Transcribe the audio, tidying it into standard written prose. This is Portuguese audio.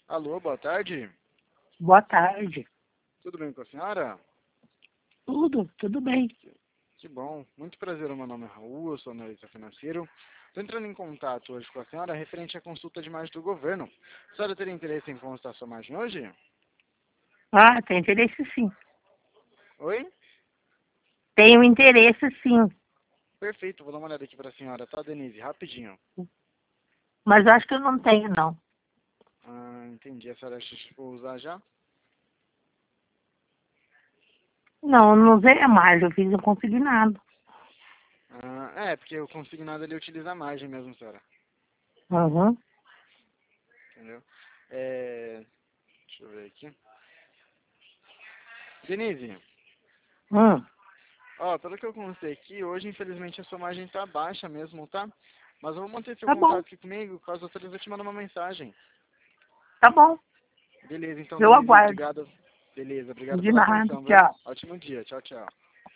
Alô, boa tarde. Boa tarde. Tudo bem com a senhora? Tudo bem. Que bom. Muito prazer, meu nome é Raul, eu sou analista financeiro. Estou entrando em contato hoje com a senhora referente à consulta de imagem do governo. A senhora teria interesse em consultar sua imagem hoje? Ah, tem interesse sim. Oi? Tenho interesse sim. Perfeito, vou dar uma olhada aqui para a senhora, tá, Denise? Rapidinho. Mas acho que eu não tenho, não. Ah, entendi. A senhora acha que vou usar já? Não, eu não usei a mais, eu fiz um consignado. Ah, porque o consignado ele utiliza a margem mesmo, senhora. Uhum. Entendeu? Deixa eu ver aqui. Denise, Hum. ó, pelo que eu constei aqui, hoje infelizmente a sua margem tá baixa mesmo, tá? Mas eu vou manter seu Tá bom, contato aqui comigo, caso eu vou te mandar uma mensagem. tá bom. Beleza, então, Eu Denise, aguardo. obrigado. Beleza, obrigado De pela nada, atenção, viu? tchau. Ótimo dia, tchau, tchau.